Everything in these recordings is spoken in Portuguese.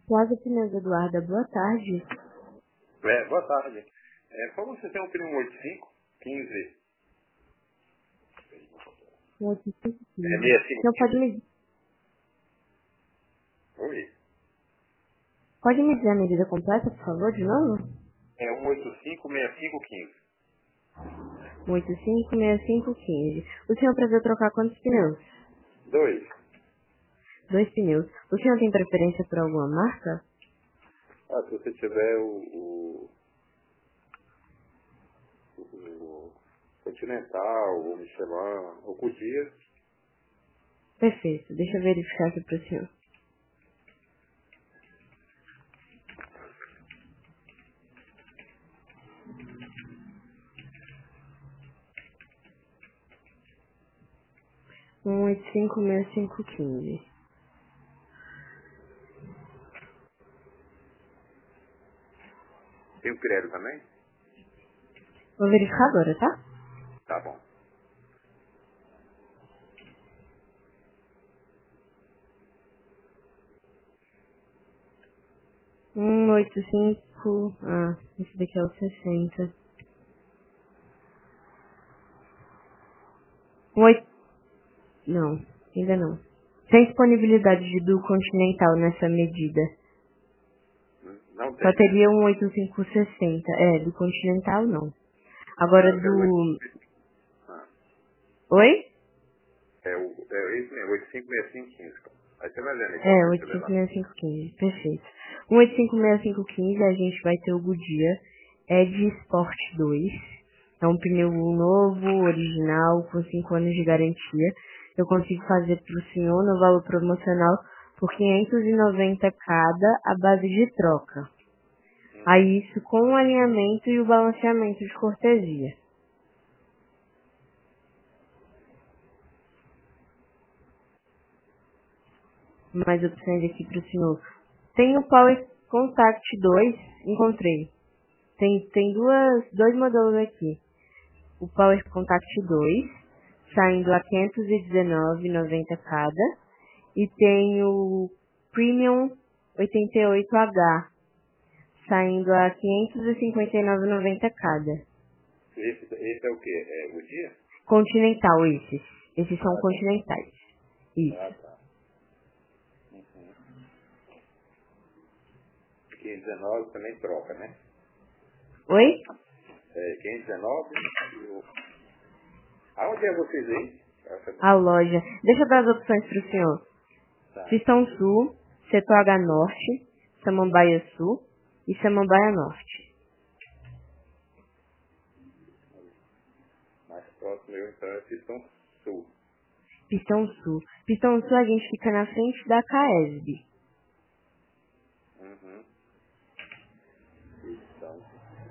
Plaza Pneus Eduarda, boa tarde. Boa tarde. Como você tem um pneu 85, 15, 8515. 65, Então oi? pode me dizer a medida completa, por favor, de novo? É 185, 65, 15. 856515. O senhor precisa trocar quantos pneus? 2. 2 pneus. O senhor tem preferência por alguma marca? Se você tiver o Continental, o Michelin, o Goodyear. Perfeito. Deixa eu verificar aqui para o senhor. Um 856515. Tem o Pirelli também? Vou verificar agora, tá? Tá bom. Esse daqui é o 60. Não, ainda não. Tem disponibilidade do Continental nessa medida. Não Só tem, né? teria um 8560. Do Continental não. Agora Eu quero do... 85. Oi? É esse mesmo, 85, 65, 15. Aí você vai vendo aí, É, quando você estiver lá. 856515. Perfeito. 856515 a gente vai ter o Goodyear Edge Sport 2. É um pneu novo, original, com 5 anos de garantia. Eu consigo fazer para o senhor no valor promocional por 590 cada a base de troca. Aí isso com o alinhamento e o balanceamento de cortesia. Mais opções aqui para o senhor. Tem o Power Contact 2, encontrei. Tem dois modelos aqui. O Power Contact 2, saindo a 519,90 cada. E tem o Premium 88H, saindo a 559,90 cada. Esse é o quê? É o dia? Continental esses. Esses são Tá. continentais. Isso. Tá. 519 também troca, né? Oi? 519. Aonde é vocês aí? A loja. Deixa eu dar as opções para o senhor. Tá. Pistão Sul, Setor H Norte, Samambaia Sul e Samambaia Norte. Mais próximo eu, então, é Pistão Sul. Pistão Sul. Pistão Sul a gente fica na frente da CAESB. Uhum. Pistão.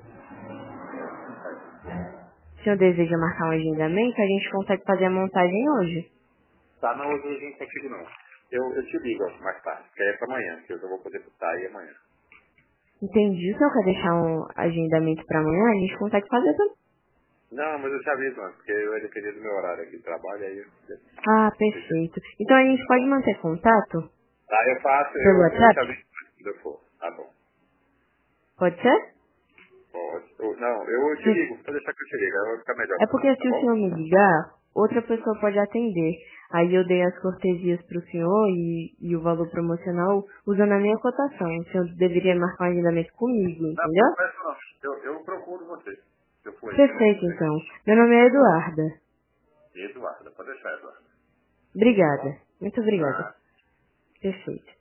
Se o senhor deseja marcar um agendamento, a gente consegue fazer a montagem hoje. Tá, não, hoje a gente não consigo não. Eu te ligo mais tarde, que é pra amanhã, que eu só vou poder estar aí amanhã. Entendi. Se o senhor quer deixar um agendamento para amanhã, a gente consegue fazer também. Não, mas eu te aviso antes, porque vai depender do meu horário aqui de trabalho, aí Ah, perfeito. Então a gente pode manter contato Tá, eu faço, pelo eu te WhatsApp? aviso quando eu for. Tá bom. Pode ser? Pode. Não, eu te ligo, pode deixar que eu te ligo, aí vai ficar melhor É pra mim, porque tá se o bom? senhor me ligar, outra pessoa pode atender. Aí eu dei as cortesias para o senhor e o valor promocional usando a minha cotação. O senhor deveria marcar um agendamento comigo, Não, entendeu? peço não. Eu procuro você, se eu for aí. Perfeito, então. Meu nome é Eduarda. Eduardo, pode deixar, Eduardo. Obrigada. Muito obrigada. Ah. Perfeito.